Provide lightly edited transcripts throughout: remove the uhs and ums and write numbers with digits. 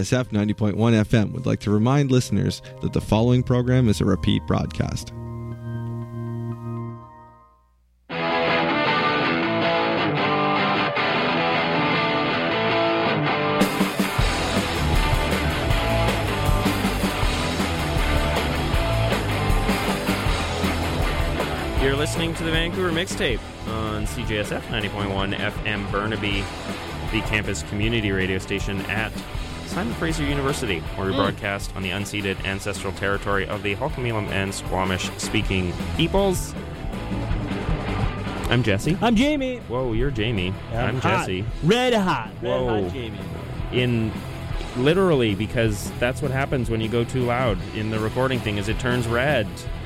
SF 90.1 FM would like to remind listeners that the following program is a repeat broadcast. You're listening to the Vancouver Mixtape on CJSF 90.1 FM Burnaby, the campus community radio station at Simon Fraser University, where we broadcast on the unceded ancestral territory of the Hulkameelam and Squamish-speaking peoples. I'm Jesse. I'm Jamie. Whoa, you're Jamie. I'm hot. Jesse. Red hot. Whoa. Red hot Jamie. Literally, because that's what happens when you go too loud in the recording thing, is it turns red.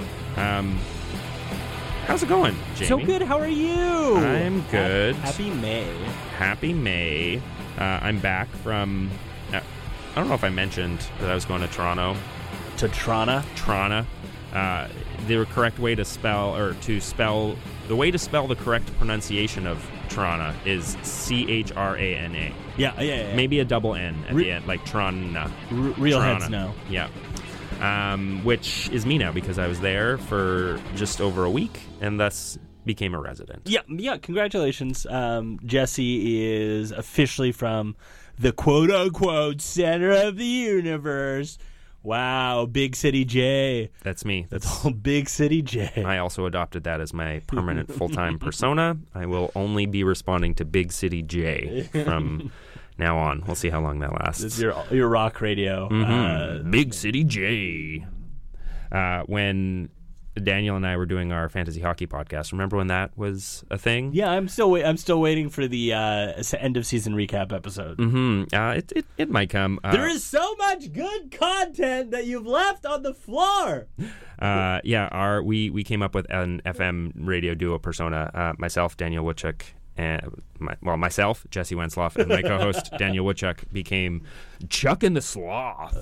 How's it going, Jamie? So good. How are you? I'm good. Happy May. Happy May. I'm back from... I don't know if I mentioned that I was going to Toronto. To Toronto? Toronto. The correct way to spell, the way to spell the correct pronunciation of Toronto is C-H-R-A-N-A. Yeah. Maybe a double N at the end, like Toronto. Real heads know. Yeah. Which is me now, because I was there for just over a week and thus became a resident. Yeah. Congratulations. Jesse is officially from the quote-unquote center of the universe. Wow, Big City J. That's me. That's all Big City J. I also adopted that as my permanent full-time persona. I will only be responding to Big City J from now on. We'll see how long that lasts. It's your rock radio. Big City J. When Daniel and I were doing our fantasy hockey podcast, remember when that was a thing? Yeah, I'm still waiting for the end of season recap episode. It might come. There is so much good content that you've left on the floor. We came up with an FM radio duo persona. Myself, Daniel Woodchuck, and myself, Jesse Wensloff, and my co-host Daniel Woodchuck became Chuck and the Sloth.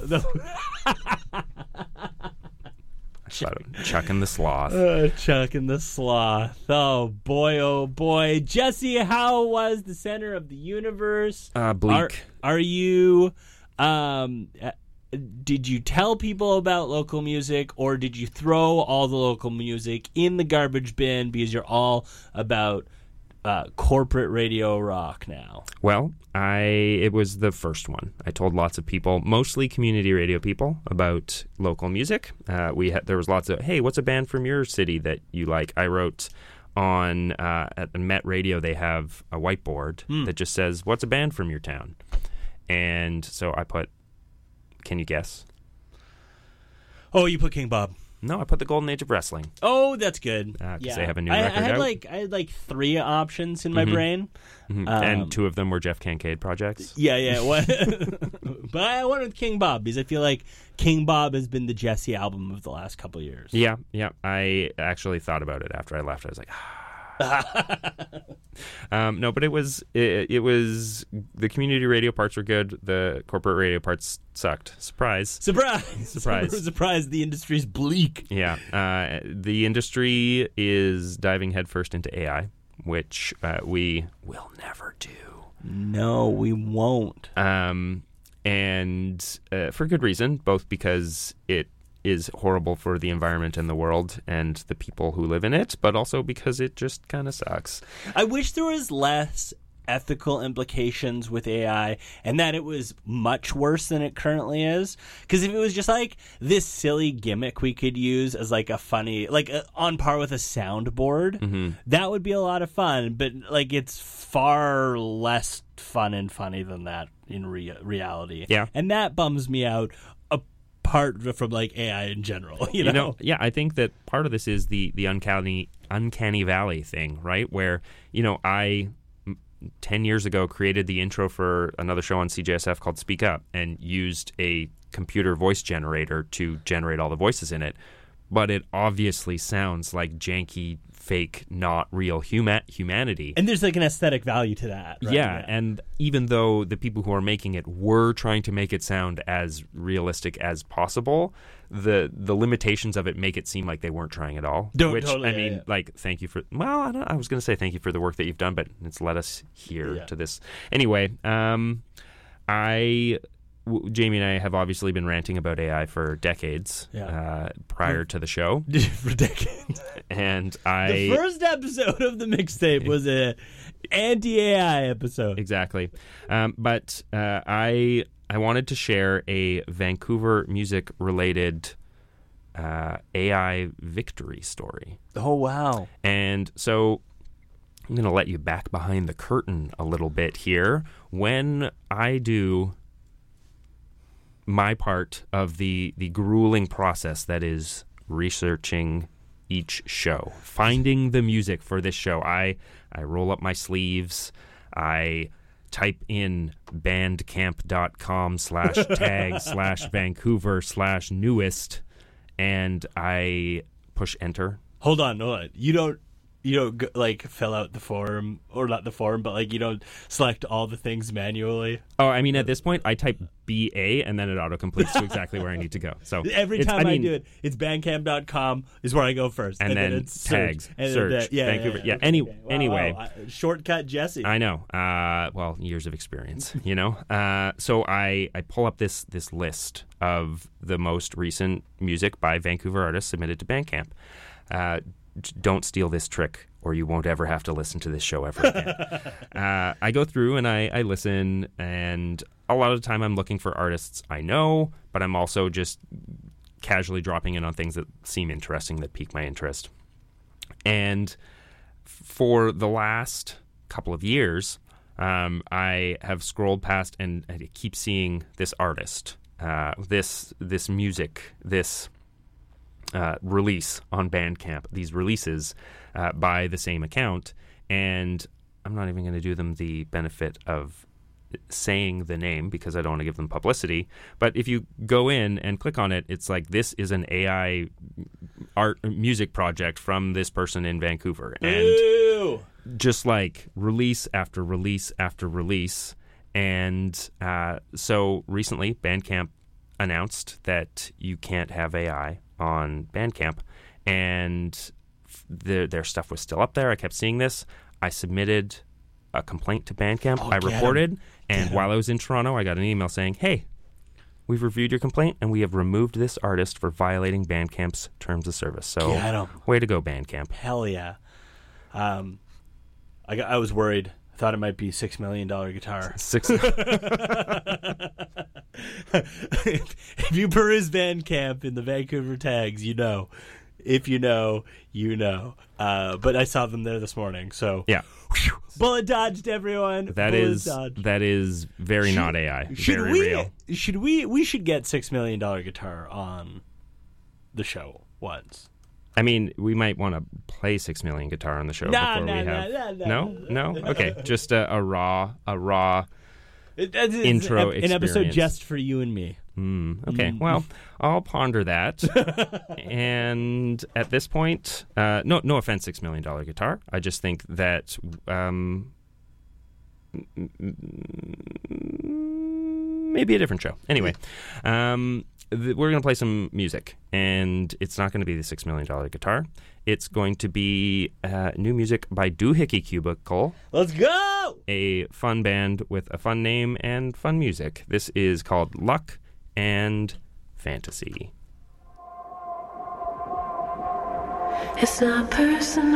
Chuck and the Sloth. Chuck and the Sloth. Oh boy. Jesse, how was the center of the universe? Bleak. Are you... did you tell people about local music, or did you throw all the local music in the garbage bin because you're all about corporate radio rock now? Well, it was the first one. I told lots of people, mostly community radio people, about local music. There was lots of, hey, what's a band from your city that you like? I wrote on at the Met Radio, they have a whiteboard that just says, what's a band from your town? And so I put, can you guess? Oh, you put King Bob. No, I put the Golden Age of Wrestling. Oh, that's good. Because they have a new record out. I had like 3 options in my brain. And 2 of them were Jeff Kincaid projects. Yeah. But I went with King Bob because I feel like King Bob has been the Jesse album of the last couple of years. Yeah. I actually thought about it after I left. I was like, no, but it was the community radio parts were good. The corporate radio parts sucked. Surprise! The industry's bleak. Yeah, the industry is diving headfirst into AI, which we will never do. No, we won't. And for good reason, both because it is horrible for the environment and the world and the people who live in it, but also because it just kind of sucks. I wish there was less ethical implications with AI and that it was much worse than it currently is. Because if it was just like this silly gimmick we could use as like a funny, like on par with a soundboard, that would be a lot of fun. But like it's far less fun and funny than that in reality. Yeah. And that bums me out. Apart from like AI in general, you know? Yeah, I think that part of this is the uncanny valley thing, right? Where, I 10 years ago created the intro for another show on CJSF called Speak Up and used a computer voice generator to generate all the voices in it. But it obviously sounds like janky, fake, not real humanity. And there's like an aesthetic value to that. Right? Yeah, and even though the people who are making it were trying to make it sound as realistic as possible, the limitations of it make it seem like they weren't trying at all. Thank you for... Well, I was going to say thank you for the work that you've done, but it's led us here to this. Anyway, I Jamie and I have obviously been ranting about AI for decades prior to the show. For decades. And the first episode of the mixtape was a anti-AI episode. Exactly. But I wanted to share a Vancouver music-related AI victory story. Oh, wow. And so I'm going to let you back behind the curtain a little bit here. When I do my part of the grueling process that is researching each show, finding the music for this show, I roll up my sleeves, I type in bandcamp.com/tag/Vancouver/newest, and I push enter. Hold on. You don't like fill out the form, or not the form, but like you don't select all the things manually. Oh, I mean, at this point, I type BA and then it autocompletes to exactly where I need to go. So every time I do it, it's bandcamp.com is where I go first, and then it's tags, search, Vancouver. Yeah. Okay. Anyway, wow. Shortcut Jesse. I know. Well, years of experience, you know. So I pull up this list of the most recent music by Vancouver artists submitted to Bandcamp. Don't steal this trick, or you won't ever have to listen to this show ever again. I go through and I listen, and a lot of the time I'm looking for artists I know, but I'm also just casually dropping in on things that seem interesting, that pique my interest. And for the last couple of years, I have scrolled past and I keep seeing this artist, this music, this release on Bandcamp, these releases by the same account, and I'm not even going to do them the benefit of saying the name because I don't want to give them publicity, but if you go in and click on it, it's like, this is an AI art music project from this person in Vancouver. And Ew. Just like release after release after release. And so recently Bandcamp announced that you can't have AI on Bandcamp, and their stuff was still up there. I kept seeing this. I submitted a complaint to Bandcamp. I reported, and while I was in Toronto, I got an email saying, "Hey, we've reviewed your complaint, and we have removed this artist for violating Bandcamp's terms of service." So, way to go, Bandcamp! Hell yeah! I was worried. I thought it might be $6 million guitar. If you peruse Bandcamp in the Vancouver tags, you know. If you know, you know. But I saw them there this morning, so yeah. Bullet dodged, everyone. That is very not AI. Very real. We should get $6 million guitar on the show once. I mean, we might want to play 6 Million guitar on the show before we have. No. Okay, just a raw intro experience. An episode just for you and me. Okay, well, I'll ponder that. And at this point, no offense, $6 Million guitar. I just think that maybe a different show. Anyway, we're going to play some music, and it's not going to be the $6 Million guitar. It's going to be new music by Doohickey Cubicle. Let's go! A fun band with a fun name and fun music. This is called Luck and Fantasy. It's not personal.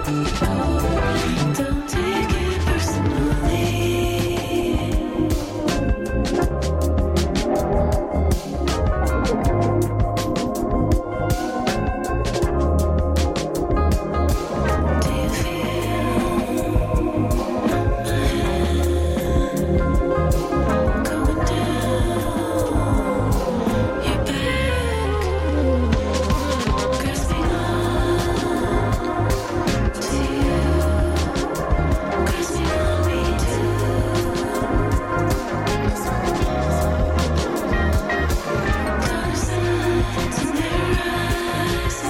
Don't take it personally. Do you feel my hand going down your back, grasping on to you, grasping on me too. Signs in their eyes.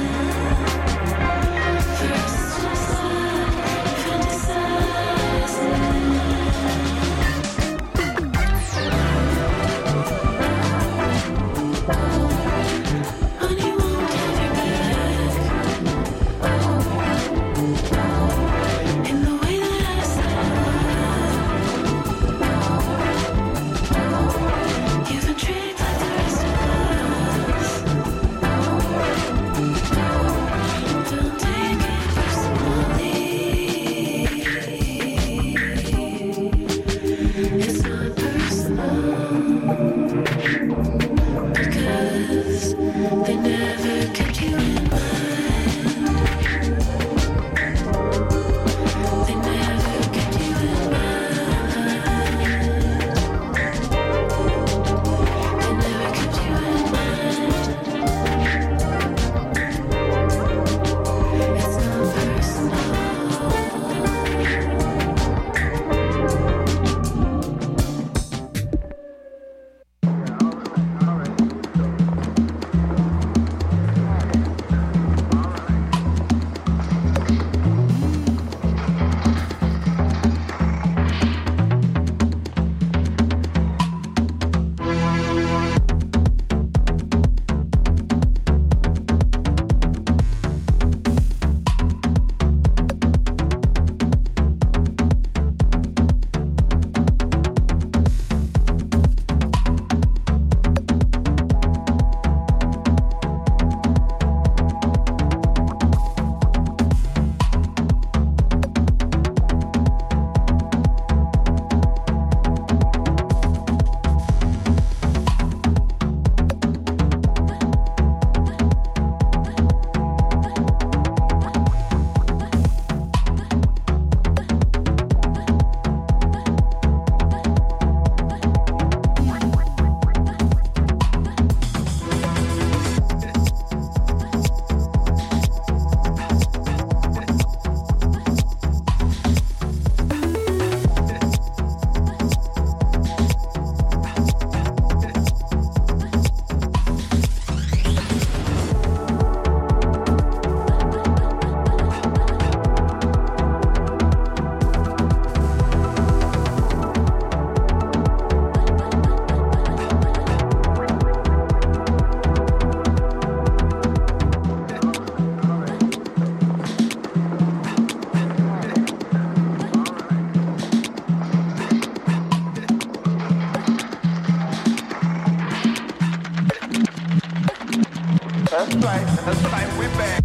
First just honey won't have your back in the way that I said. You've been tricked like the rest of us. Don't take it personally. It's not personal because they never kept you in mind. They never kept you in mind. They never kept you in mind. It's not personal. That's right, we're back.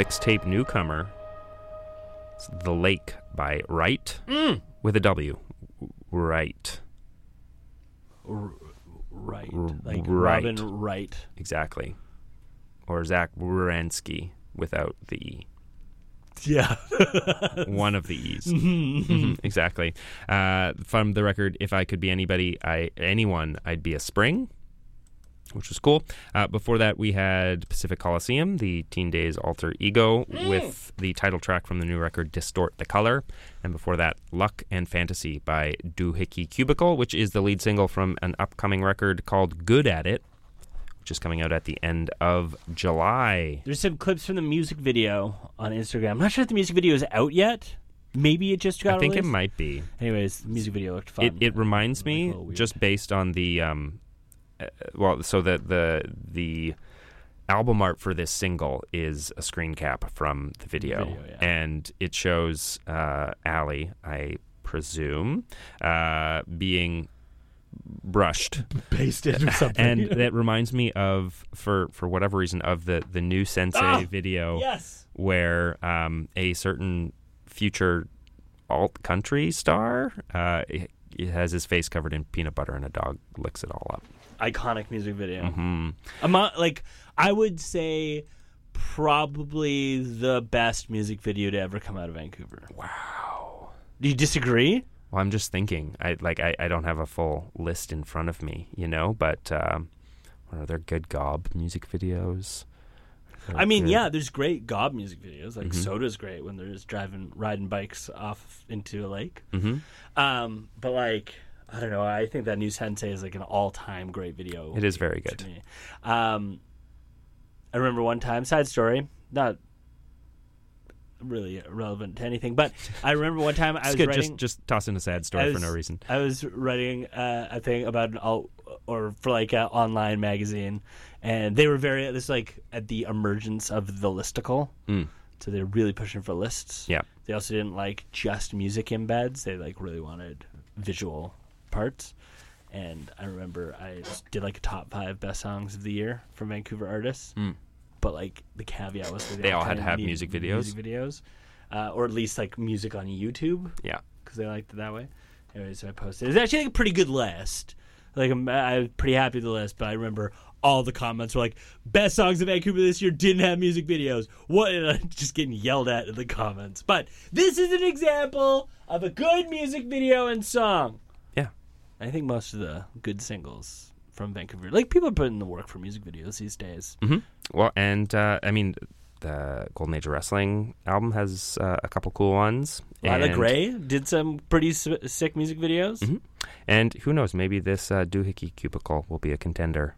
mixtape newcomer. It's The Lake by Wright with a W. Wright. Right. Like Right. Robin Wright. Exactly. Or Zach Wierenski without the E. Yeah. One of the E's. Mhm, exactly. From the record, If I Could Be Anyone, I'd Be a Spring, which was cool. Before that, we had Pacific Coliseum, the Teen Days alter ego, with the title track from the new record, Distort the Color. And before that, Luck and Fantasy by Doohickey Cubicle, which is the lead single from an upcoming record called Good at It, which is coming out at the end of July. There's some clips from the music video on Instagram. I'm not sure if the music video is out yet. Maybe it just got I think released. it might be. Anyways, the music video looked fun. It reminds Like, me, a little weird. just based on the the album art for this single is a screen cap from the video, yeah. and it shows Allie, I presume, being brushed, pasted or something. and that reminds me of, for whatever reason, of the new Sensei video, yes. where a certain future alt country star he has his face covered in peanut butter and a dog licks it all up. Iconic music video. Mm-hmm. I would say probably the best music video to ever come out of Vancouver. Wow. Do you disagree? Well, I'm just thinking. I don't have a full list in front of me, but are there good gob music videos? I mean, yeah, there's great gob music videos. Like Mm-hmm. Soda's great when they're just riding bikes off into a lake. Mm-hmm. But like, I don't know. I think that new Sensei is like an all-time great video. It is very to good. me. I remember one time, side story, not really relevant to anything, but I remember one time I was Good, writing. just toss in a sad story for no reason. I was writing a thing about or for like an online magazine, and they were this like at the emergence of the listicle. So they're really pushing for lists. Yeah. They also didn't like just music embeds. They like really wanted visual parts. And I remember I did like a top 5 best songs of the year from Vancouver artists. But like the caveat was They all had to kinda have need music videos? music videos, or at least like music on YouTube. Yeah. Because they liked it that way. Anyway, so I posted. It's actually like a pretty good list. Like I was pretty happy with the list, but I remember all the comments were like, "Best songs of Vancouver this year didn't have music videos." What? And I'm just getting yelled at in the comments. But this is an example of a good music video and song. Yeah. I think most of the good singles from Vancouver, like people are putting the work for music videos these days. Mm-hmm. Well, and I mean, the Golden Age of Wrestling album has a couple cool ones. Lila and- Gray did some pretty sick music videos. Mhm. And who knows, maybe this Doohickey Cubicle will be a contender.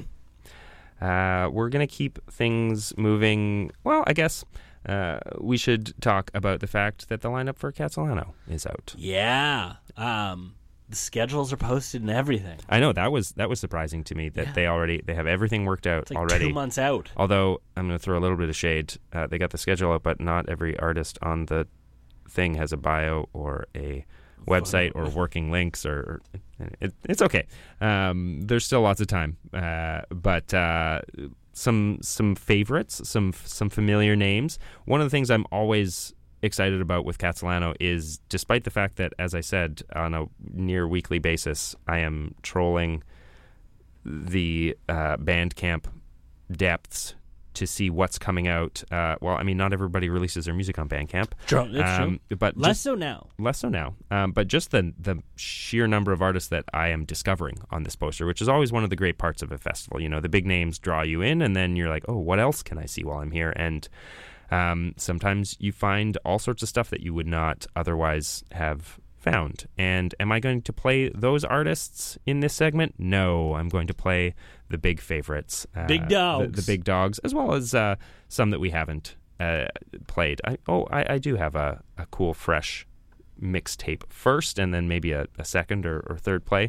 We're going to keep things moving. Well, I guess we should talk about the fact that the lineup for Catalano is out. Yeah. The schedules are posted and everything. I know that was surprising to me that they have everything worked out It's like already. 2 months out. Although I'm going to throw a little bit of shade. They got the schedule out, but not every artist on the thing has a bio or a website or working links. Or it's okay. There's still lots of time, but some favorites, some familiar names. One of the things I'm always excited about with Catalano is, despite the fact that, as I said, on a near weekly basis, I am trolling the Bandcamp depths to see what's coming out. Well, I mean, not everybody releases their music on Bandcamp. True, that's true. But Less so now. less so now. But just the sheer number of artists that I am discovering on this poster, which is always one of the great parts of a festival. You know, the big names draw you in, and then you're like, oh, what else can I see while I'm here? And sometimes you find all sorts of stuff that you would not otherwise have found. And am I going to play those artists in this segment? No, I'm going to play the big favorites. Big dogs. The big dogs, as well as some that we haven't played. I do have a cool, fresh mixtape first, and then maybe a second or third play.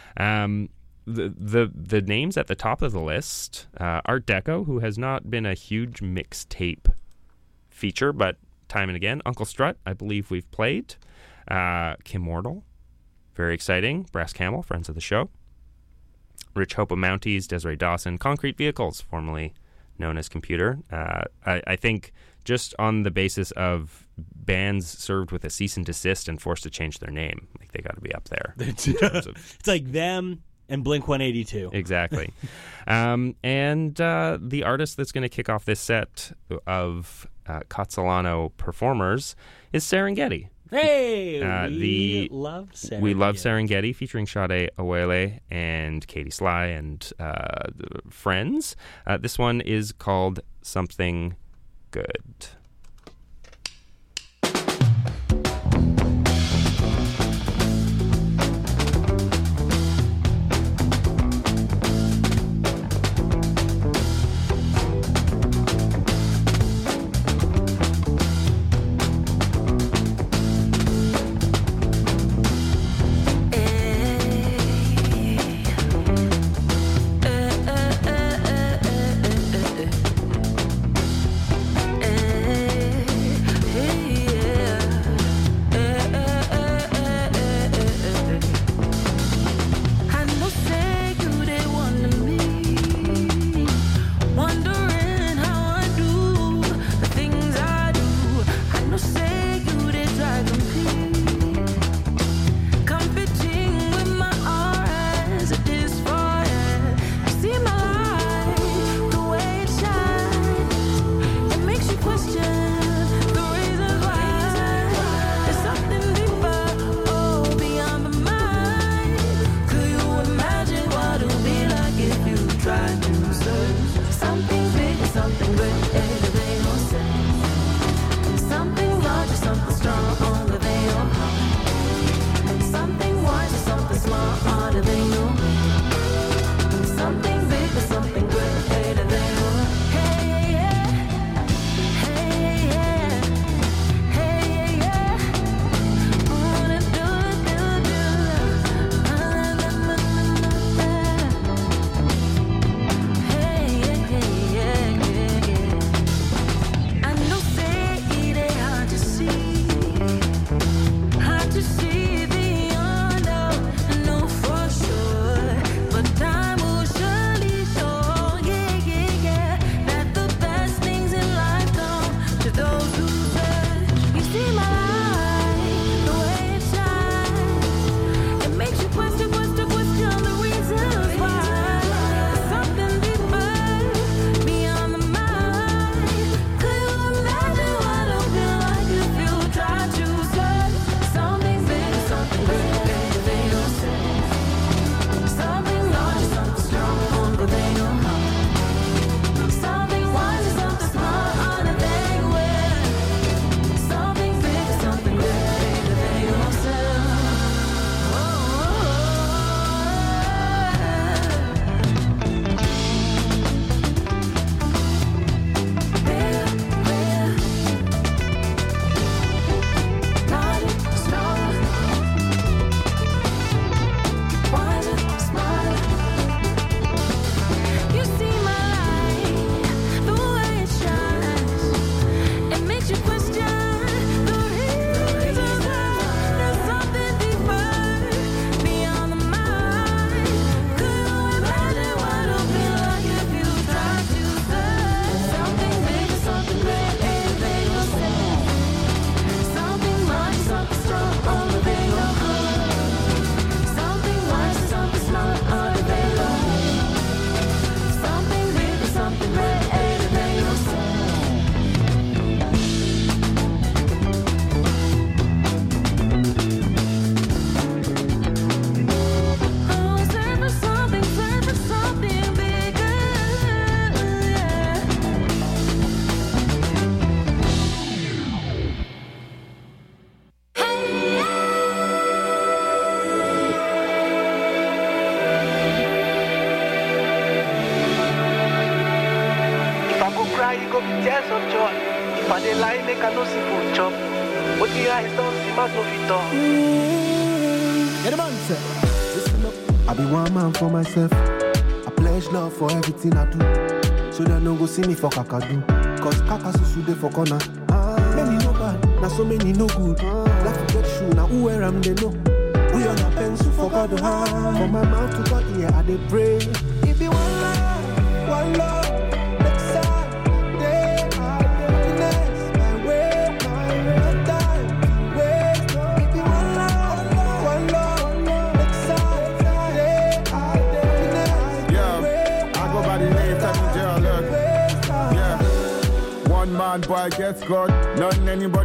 The names at the top of the list, Art Deco, who has not been a huge mixtape feature, but time and again. Uncle Strut, I believe we've played. Kim Wardle, very exciting. Brass Camel, friends of the show. Rich Hope of Mounties, Desiree Dawson. Concrete Vehicles, formerly known as Computer. I think just on the basis of bands served with a cease and desist and forced to change their name. Like, they got to be up there. It's like them and Blink-182. Exactly. And the artist that's going to kick off this set of Catalano performers is Serengeti. Hey, we love Serengeti. We love Serengeti, featuring Sade Awele and Katie Sly and friends. This one is called Something Good. tears of joy. If I dey lie, make I no see food chop. But the eyes don't see mouth no fit talk. Yeah, the man said, listen up. I be one man for myself. I pledge love for everything I do. So they no go see me for kakadu. Cause kakasusu dey for corner. Many no bad, now so many no good. Like to get shoe, now who wear them they know. We on a pencil for God to have. From my mouth to God, yeah, I dey pray. It be one love, next side, day, happiness. I get God. Nothing anybody